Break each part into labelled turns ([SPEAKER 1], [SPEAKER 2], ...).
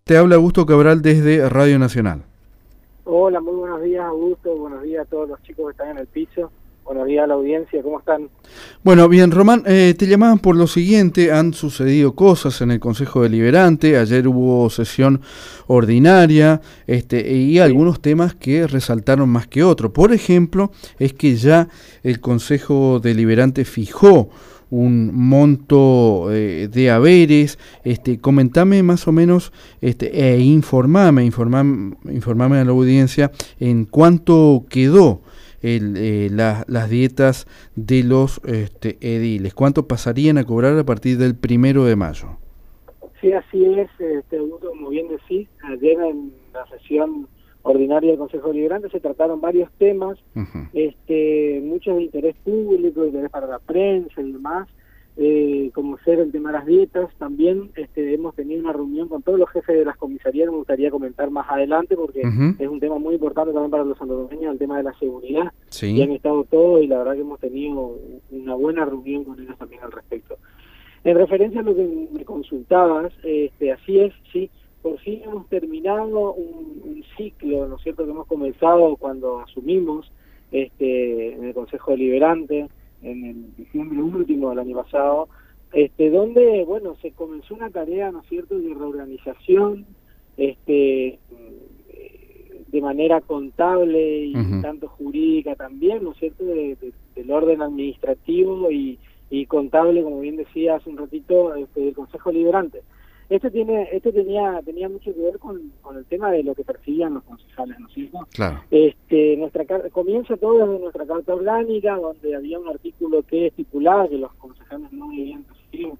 [SPEAKER 1] Te habla Augusto Cabral desde Radio Nacional.
[SPEAKER 2] Hola, muy buenos días, Augusto. Buenos días a todos los chicos que están en el piso. Buenos días a la audiencia. ¿Cómo están?
[SPEAKER 1] Bueno, bien, Román, te llamaban por lo siguiente. Han sucedido cosas en el Consejo Deliberante. Ayer hubo sesión ordinaria y algunos temas que resaltaron más que otros. Por ejemplo, es que ya el Consejo Deliberante fijó un monto de haberes. Comentame más o menos informame a la audiencia en cuánto quedó las dietas de los ediles. ¿Cuánto pasarían a cobrar a partir del 1 de mayo?
[SPEAKER 2] Sí, así es, como bien decís, ayer en la sesión ordinaria del Consejo Deliberante se trataron varios temas, muchos de interés público, de interés para la prensa y demás, como ser el tema de las dietas. También hemos tenido una reunión con todos los jefes de las comisarías, me gustaría comentar más adelante porque es un tema muy importante también para los sandodomeños, el tema de la seguridad.
[SPEAKER 1] Sí.
[SPEAKER 2] Y han estado todos y la verdad que hemos tenido una buena reunión con ellos también al respecto. En referencia a lo que me consultabas, así es, sí, por fin hemos terminado un ciclo, ¿no es cierto?, que hemos comenzado cuando asumimos en el Consejo Deliberante, en el diciembre último del año pasado, donde, bueno, se comenzó una tarea, ¿no es cierto?, de reorganización, de manera contable y tanto jurídica también, ¿no es cierto?, del orden administrativo y contable, como bien decía hace un ratito, del Consejo Deliberante. Tenía mucho que ver con el tema de lo que percibían los concejales, ¿no es cierto?
[SPEAKER 1] Claro.
[SPEAKER 2] Comienza todo desde nuestra Carta Orgánica, donde había un artículo que estipulaba que los concejales no debían recibir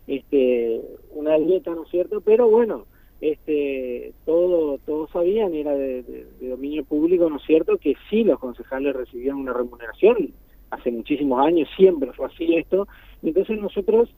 [SPEAKER 2] una dieta, ¿no es cierto? Pero bueno, todos sabían, y era de dominio público, ¿no es cierto?, que sí los concejales recibían una remuneración. Hace muchísimos años siempre fue así esto. Entonces nosotros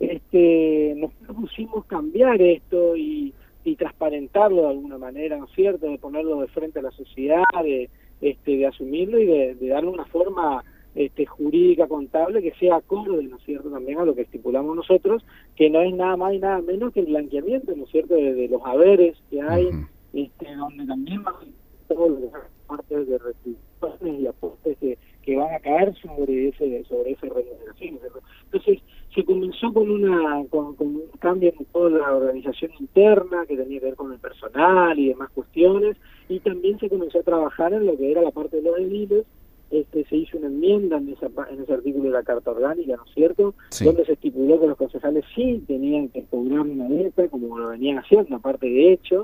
[SPEAKER 2] nos propusimos cambiar esto y transparentarlo de alguna manera, ¿no es cierto?, de ponerlo de frente a la sociedad, de asumirlo y de darle una forma jurídica, contable, que sea acorde, ¿no es cierto?, también a lo que estipulamos nosotros, que no es nada más y nada menos que el blanqueamiento, ¿no es cierto?, de los haberes que hay, donde también van todos los partes de retribuciones y aportes que van a caer sobre esa remuneración. Entonces se comenzó con un cambio en toda la organización interna que tenía que ver con el personal y demás cuestiones, y también se comenzó a trabajar en lo que era la parte de los ediles. Se hizo una enmienda en ese artículo de la Carta Orgánica, ¿no es cierto?, sí, donde se estipuló que los concejales sí tenían que cobrar una dieta, como lo venían haciendo, aparte de hecho.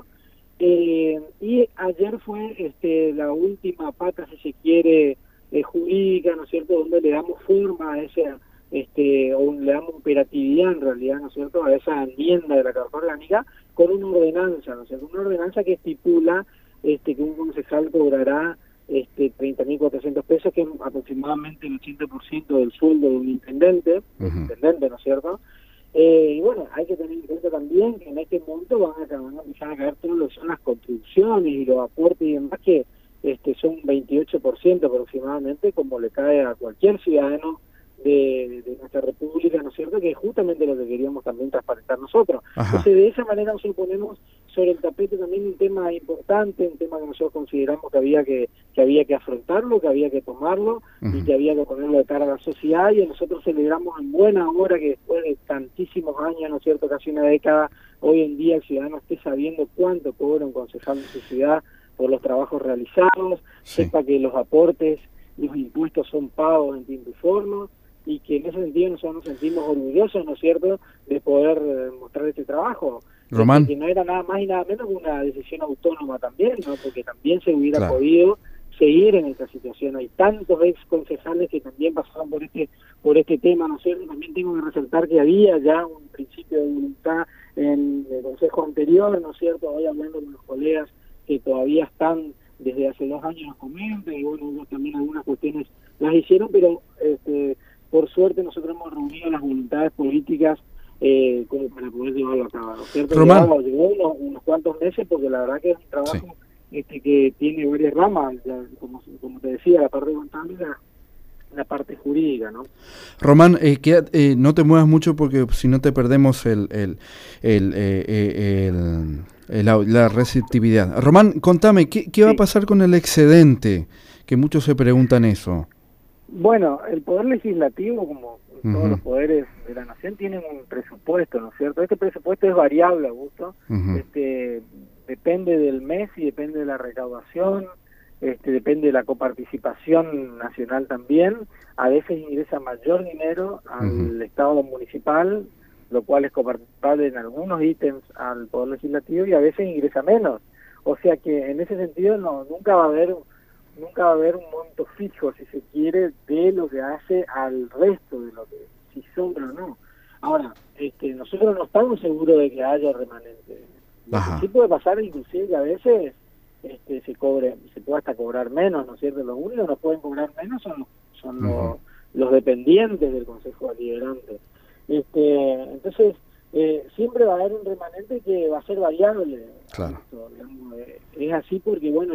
[SPEAKER 2] Y ayer fue la última pata, si se quiere, jurídica, ¿no es cierto?, donde le damos forma a esa, o le damos operatividad en realidad, ¿no es cierto?, a esa enmienda de la Carta Orgánica con una ordenanza, ¿no es cierto?, una ordenanza que estipula que un concejal cobrará 30.400 pesos, que es aproximadamente el 80% del sueldo de un intendente, ¿no es cierto? Y bueno, hay que tener en cuenta también que en este monto van a empezar a caer todo lo que son las contribuciones y los aportes y demás, que son 28% aproximadamente, como le cae a cualquier ciudadano de nuestra república, ¿no es cierto?, que es justamente lo que queríamos también transparentar nosotros. Entonces, de esa manera nosotros ponemos sobre el tapete también un tema importante, un tema que nosotros consideramos que había que afrontarlo, que había que tomarlo y que había que ponerlo de cara a la sociedad, y nosotros celebramos en buena hora que después de tantísimos años, ¿no es cierto?, casi una década, hoy en día el ciudadano esté sabiendo cuánto cobra un concejal de su ciudad por los trabajos realizados, sepa que los aportes, los impuestos son pagos en tiempo y forma, y que en ese sentido nosotros nos sentimos orgullosos, ¿no es cierto?, de poder mostrar este trabajo.
[SPEAKER 1] Román.
[SPEAKER 2] Que no era nada más y nada menos que una decisión autónoma también, ¿no?, porque también se hubiera podido seguir en esta situación. Hay tantos ex concejales que también pasaron por este tema, ¿no es cierto? También tengo que resaltar que había ya un principio de voluntad en el consejo anterior, ¿no es cierto?, hoy hablando con los colegas que todavía están desde hace 2 años, nos comentan, y bueno, también algunas cuestiones las hicieron, pero por suerte nosotros hemos reunido las voluntades políticas como para poder llevarlo a cabo, ¿no es cierto? Llevó unos cuantos meses, porque la verdad que es un trabajo que tiene varias ramas, ya, como te decía, la parte contable, una parte jurídica, ¿no?
[SPEAKER 1] Román, no te muevas mucho porque si no te perdemos la receptividad. Román, contame, ¿qué va a
[SPEAKER 2] Sí.
[SPEAKER 1] pasar con el excedente? Que muchos se preguntan eso.
[SPEAKER 2] Bueno, el Poder Legislativo, como todos
[SPEAKER 1] Ujú,
[SPEAKER 2] los poderes de la Nación, tienen un presupuesto, ¿no es cierto? Este presupuesto es variable, Augusto,
[SPEAKER 1] ujú,
[SPEAKER 2] depende del mes y depende de la recaudación, depende de la coparticipación nacional también. A veces ingresa mayor dinero
[SPEAKER 1] ujú.
[SPEAKER 2] al Estado municipal, lo cual es coparticipable en algunos ítems al Poder Legislativo, y a veces ingresa menos. O sea que en ese sentido nunca va a haber un monto fijo, si se quiere, de lo que hace al resto de lo que, si sobra o no. Ahora, nosotros no estamos seguros de que haya remanente. Lo que
[SPEAKER 1] Ajá.
[SPEAKER 2] sí puede pasar, inclusive, que a veces se puede hasta cobrar menos, ¿no es cierto? Los únicos que no pueden cobrar menos son
[SPEAKER 1] Ujú,
[SPEAKER 2] los dependientes del Consejo Deliberante. Entonces, siempre va a haber un remanente que va a ser variable.
[SPEAKER 1] claro.
[SPEAKER 2] Digamos, es así porque, bueno,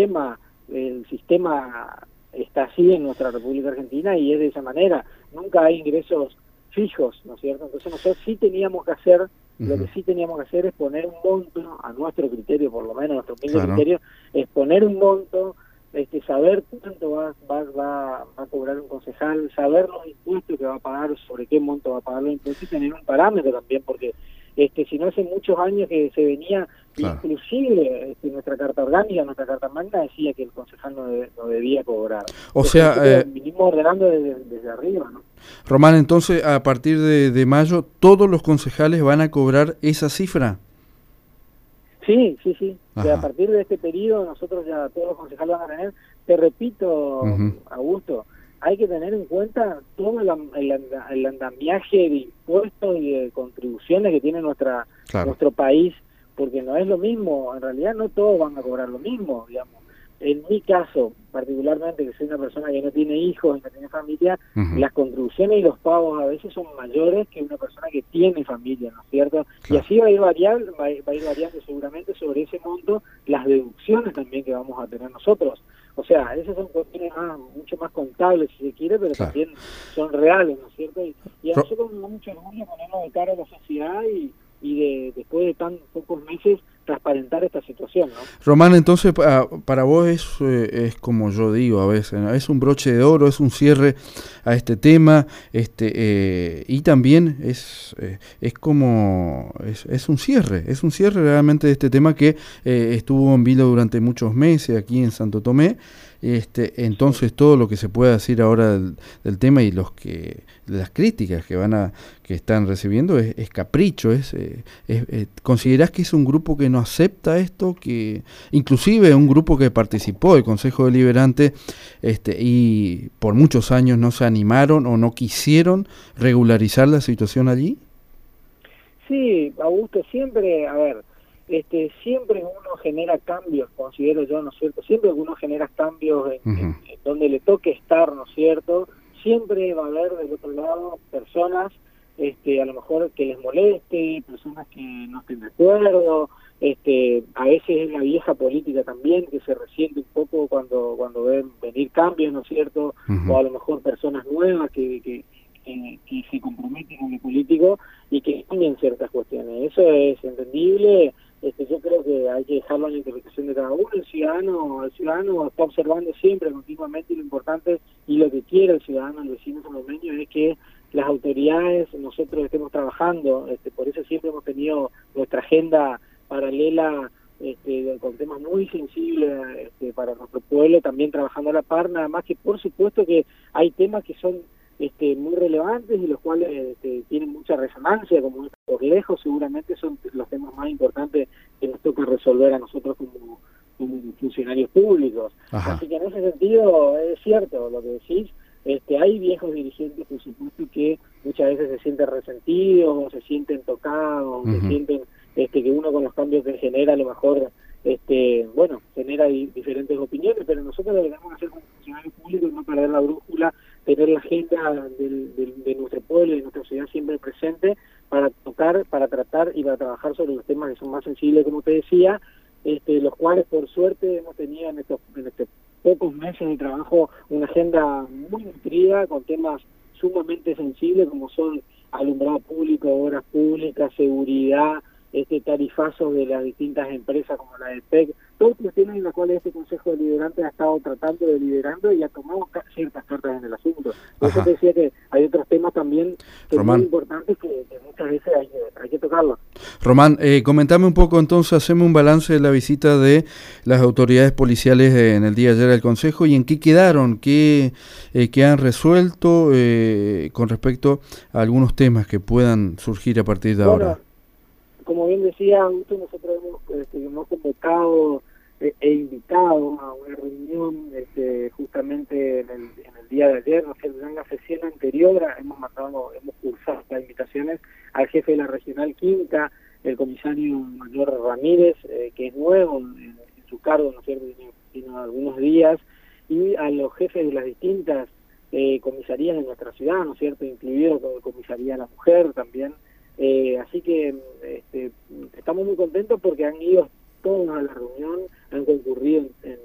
[SPEAKER 2] el sistema está así en nuestra República Argentina y es de esa manera. Nunca hay ingresos fijos, ¿no es cierto? Entonces nosotros sí teníamos que hacer, lo que
[SPEAKER 1] Ujú,
[SPEAKER 2] sí teníamos que hacer es poner un monto, a nuestro criterio, por lo menos a nuestro humilde
[SPEAKER 1] claro.
[SPEAKER 2] criterio, es poner un monto, saber cuánto va a cobrar un concejal, saber los impuestos que va a pagar, sobre qué monto va a pagar los impuestos y tener un parámetro también, porque si no hace muchos años que se venía,
[SPEAKER 1] Claro.
[SPEAKER 2] inclusive nuestra carta orgánica, nuestra carta magna decía que el concejal no debía cobrar.
[SPEAKER 1] O
[SPEAKER 2] Entonces
[SPEAKER 1] sea,
[SPEAKER 2] nosotros vinimos ordenando desde arriba, ¿no?
[SPEAKER 1] Román, entonces a partir de mayo, ¿todos los concejales van a cobrar esa cifra?
[SPEAKER 2] Sí, sí, sí. A
[SPEAKER 1] Ajá.
[SPEAKER 2] partir de este periodo nosotros ya todos los concejales van a tener, te repito,
[SPEAKER 1] Ujú,
[SPEAKER 2] Augusto, hay que tener en cuenta todo el andamiaje de impuestos y de contribuciones que tiene
[SPEAKER 1] claro.
[SPEAKER 2] nuestro país, porque no es lo mismo, en realidad no todos van a cobrar lo mismo, digamos. En mi caso, particularmente, que soy una persona que no tiene hijos y no tiene familia,
[SPEAKER 1] Ujú,
[SPEAKER 2] las contribuciones y los pagos a veces son mayores que una persona que tiene familia, ¿no es cierto? Y
[SPEAKER 1] claro.
[SPEAKER 2] así va a ir variando, va a ir variando seguramente sobre ese monto las deducciones también que vamos a tener nosotros. O sea, esas son cuestiones mucho más contables, si se quiere, pero
[SPEAKER 1] Claro.
[SPEAKER 2] también son reales, ¿no es cierto? Y a
[SPEAKER 1] Ro-
[SPEAKER 2] nosotros nos da mucho orgullo ponernos de cara a la sociedad y después de tan pocos meses transparentar esta situación, ¿no?
[SPEAKER 1] Román, entonces para vos es como yo digo a veces, ¿no? Es un broche de oro, es un cierre a este tema, y también es como es un cierre realmente de este tema que estuvo en vilo durante muchos meses aquí en Santo Tomé.
[SPEAKER 2] Sí.
[SPEAKER 1] Entonces todo lo que se pueda decir ahora del tema y las críticas que están recibiendo es capricho, ¿considerás que es un grupo que no acepta esto, que inclusive un grupo que participó del Consejo Deliberante, y por muchos años no se animaron o no quisieron regularizar la situación allí?
[SPEAKER 2] Sí, Augusto, siempre, a ver, siempre uno genera cambios, considero yo, ¿no es cierto? Siempre que uno genera cambios
[SPEAKER 1] Ujú,
[SPEAKER 2] en donde le toque estar, ¿no es cierto? Siempre va a haber del otro lado personas, a lo mejor que les moleste, personas que no estén de acuerdo, a veces es la vieja política también que se resiente un poco cuando ven venir cambios, ¿no es cierto?
[SPEAKER 1] ujú,
[SPEAKER 2] O a lo mejor personas nuevas que se comprometen con lo político y que cambien ciertas cuestiones. Eso es entendible. Yo creo que hay que dejarlo en la interpretación de cada uno. El ciudadano está observando siempre, continuamente, y lo importante y lo que quiere el ciudadano, el vecino salvadoreño, es que las autoridades, nosotros estemos trabajando. Por eso siempre hemos tenido nuestra agenda paralela, con temas muy sensibles, para nuestro pueblo, también trabajando a la par, nada más que por supuesto que hay temas que son muy relevantes y los cuales tienen mucha resonancia, como por lejos seguramente son los temas más importantes que nos toca resolver a nosotros como funcionarios públicos.
[SPEAKER 1] ajá,
[SPEAKER 2] Así que en ese sentido es cierto lo que decís. Hay viejos dirigentes, por supuesto, que muchas veces se sienten resentidos, o se sienten tocados, o se
[SPEAKER 1] ujú,
[SPEAKER 2] sienten que uno con los cambios que genera a lo mejor bueno, genera diferentes opiniones, pero nosotros lo que tenemos que hacer como funcionarios públicos es no perder la brújula, tener la agenda de nuestro pueblo y de nuestra ciudad siempre presente para tocar, para tratar y para trabajar sobre los temas que son más sensibles, como te decía, los cuales por suerte hemos tenido en este pocos meses de trabajo una agenda muy nutrida con temas sumamente sensibles como son alumbrado público, obras públicas, seguridad, tarifazos de las distintas empresas como la de PEC, todas cuestiones en las cuales este Consejo Deliberante ha estado tratando, deliberando y ha tomado ciertas cartas en el asunto. Por eso te decía que hay otros temas también que son muy importantes que muchas veces hay que tocarlos.
[SPEAKER 1] Román, comentame un poco entonces, haceme un balance de la visita de las autoridades policiales en el día de ayer al Consejo y en qué quedaron, qué han resuelto con respecto a algunos temas que puedan surgir a partir de ahora.
[SPEAKER 2] Como bien decía Augusto, nosotros hemos convocado e invitado a una reunión justamente en el día de ayer, en la sesión anterior hemos cursado las invitaciones al jefe de la Regional Quinta, el comisario mayor Ramírez, que es nuevo en su cargo, ¿no es cierto?, tiene algunos días, y a los jefes de las distintas comisarías de nuestra ciudad, ¿no es cierto?, incluido la comisaría de la mujer también. Así que estamos muy contentos porque han ido todos a la reunión, han concurrido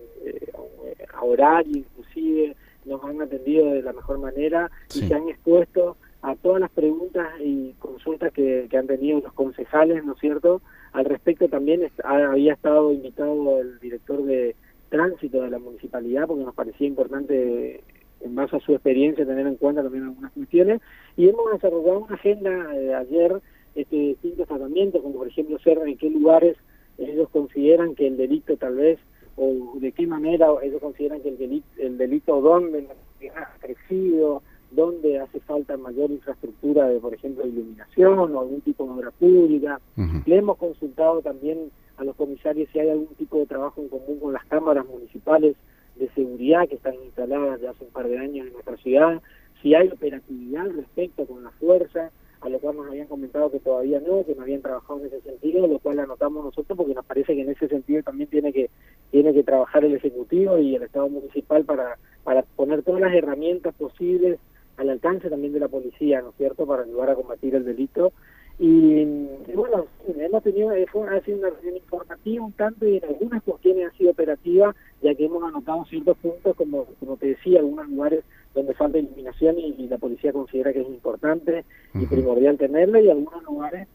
[SPEAKER 2] a horario, inclusive nos han atendido de la mejor manera y se han expuesto a todas las preguntas y consultas que han tenido los concejales, ¿no es cierto? Al respecto también había estado invitado el director de tránsito de la municipalidad porque nos parecía importante, en base a su experiencia, tener en cuenta también algunas cuestiones, y hemos desarrollado una agenda ayer, distintos tratamientos, como por ejemplo ser en qué lugares ellos consideran que el delito tal vez, o de qué manera ellos consideran que el delito dónde ha crecido, dónde hace falta mayor infraestructura de, por ejemplo, iluminación o algún tipo de obra pública. Le hemos consultado también a los comisarios si hay algún tipo de trabajo en común con las cámaras municipales de seguridad que están instaladas ya hace un par de años en nuestra ciudad, si hay operatividad al respecto con la fuerza, a lo cual nos habían comentado que todavía no, que no habían trabajado en ese sentido, lo cual anotamos nosotros porque nos parece que en ese sentido también tiene que trabajar el Ejecutivo y el Estado municipal para poner todas las herramientas posibles al alcance también de la policía, ¿no es cierto?, para ayudar a combatir el delito. Y bueno, hemos tenido, ha sido una reunión informativa un tanto y en algunas cuestiones ha sido operativa, ya que hemos anotado ciertos puntos, como te decía, algunos lugares donde falta iluminación y la policía considera que es importante y primordial tenerla, y algunos lugares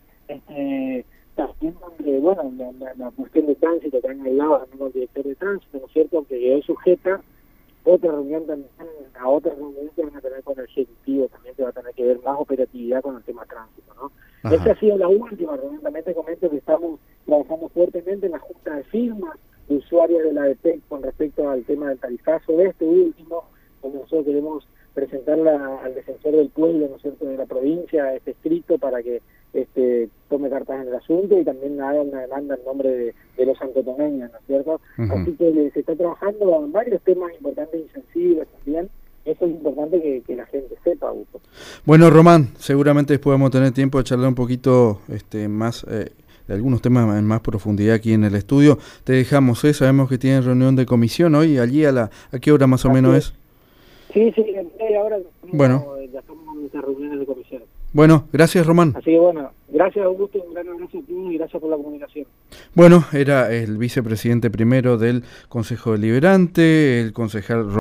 [SPEAKER 2] también donde, bueno, la cuestión de tránsito que han hablado también con el director de tránsito, ¿no es cierto?, aunque quedó sujeta otra reunión también, a otra reunión que van a tener con el Ejecutivo, también que va a tener que ver más operatividad con el tema tránsito, ¿no? Esa ha sido la última reunión. También te comento que estamos trabajando fuertemente en la junta de firmas de usuarios de la DPEC con respecto al tema del tarifazo. Este último, como nosotros queremos presentarla al defensor del pueblo, ¿no es cierto?, de la provincia, escrito para que tome cartas en el asunto y también haga una demanda en nombre de los santotomeños, ¿no es cierto? Así que se está trabajando en varios temas importantes y sensibles también. Eso es importante que la gente sepa, Augusto.
[SPEAKER 1] Bueno, Román, seguramente después vamos a tener tiempo de charlar un poquito más de algunos temas en más profundidad aquí en el estudio. Te dejamos, sabemos que tienen reunión de comisión hoy, allí ¿a qué hora más o menos es?
[SPEAKER 2] Sí, ahora
[SPEAKER 1] bueno,
[SPEAKER 2] ya estamos en nuestras reuniones de comisión.
[SPEAKER 1] Bueno, gracias, Román.
[SPEAKER 2] Así que bueno, gracias, Augusto, un gran abrazo a ti y gracias por la comunicación.
[SPEAKER 1] Bueno, era el vicepresidente primero del Consejo Deliberante, el concejal